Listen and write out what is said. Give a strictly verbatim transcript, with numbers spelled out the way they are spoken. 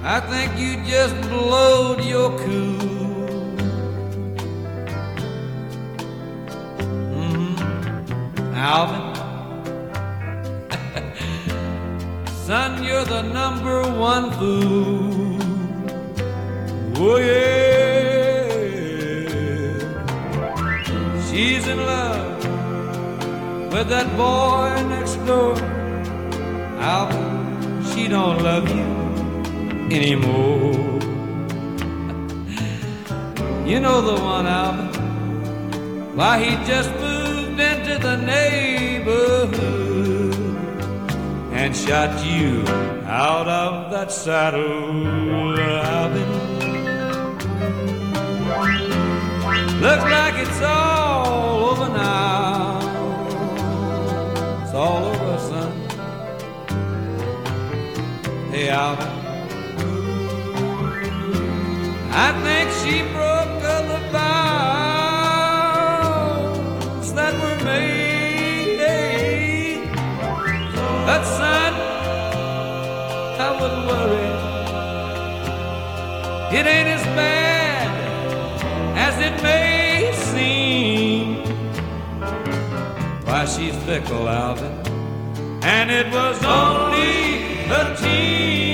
I think you just blowed your cool. Mm-hmm. Alvin, son, you're the number one fool. Oh yeah, she's in love with that boy next door. Alvin, she don't love you anymore. You know the one, Alvin. Why, he just moved into the neighborhood and shot you out of that saddle, Alvin. Looks like it's all over now. It's all over, son. Hey, Alvin, I think she broke all the vows that were made. But son, I wouldn't worry. It ain't as bad as it may seem. Why, she's fickle, Alvin, and it was only a team.